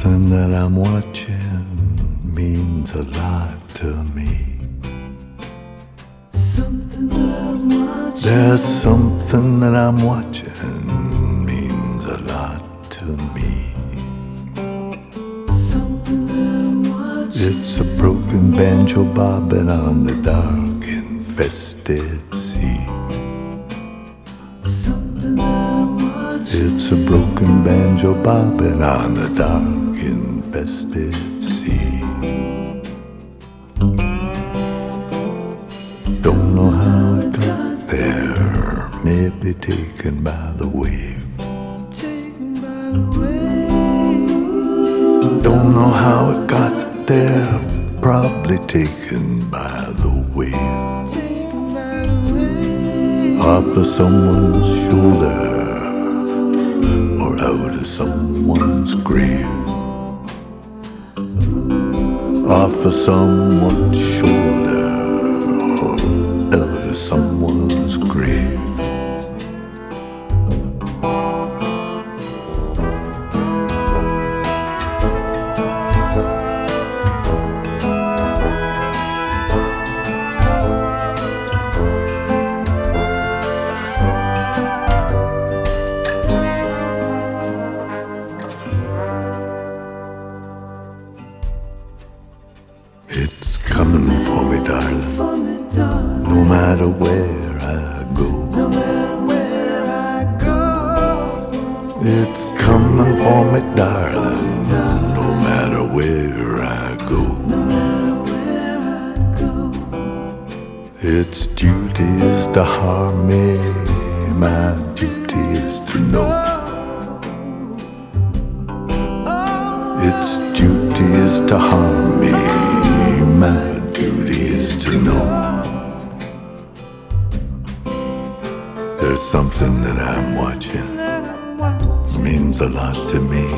Something that I'm watching means a lot to me. Something that I'm watching. There's something that I'm watching means a lot to me. Something that I'm watching. It's a broken banjo bobbing on the dark infested sea. Something that I'm watching. It's a broken banjo bobbing on the dark infested sea. Don't know how it got there, maybe taken by the wave. Taken by the wave. Don't know how it got there, probably taken by the wave. Taken by the wave. Off of someone's shoulder or out of someone's grave. Off of someone's shoulder or out of someone's grave. It's coming for me, darling, For me, darling. no matter where I go. No matter where I go. It's coming for me, darling, no matter where I go. No matter where I go. Its duty is to harm me, my duty is to know. Its duty is to harm me, my duty is to know. There's something that I'm watching, means a lot to me.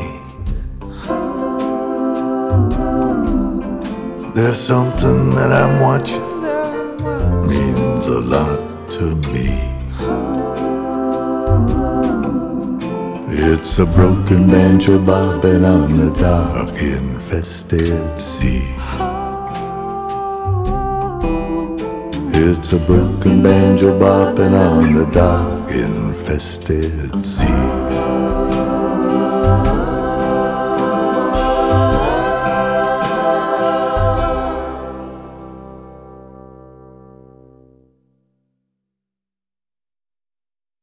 There's something that I'm watching, means a lot to me. It's a broken banjo bobbing on the dark infested sea. It's a broken banjo bobbing on the dark infested sea.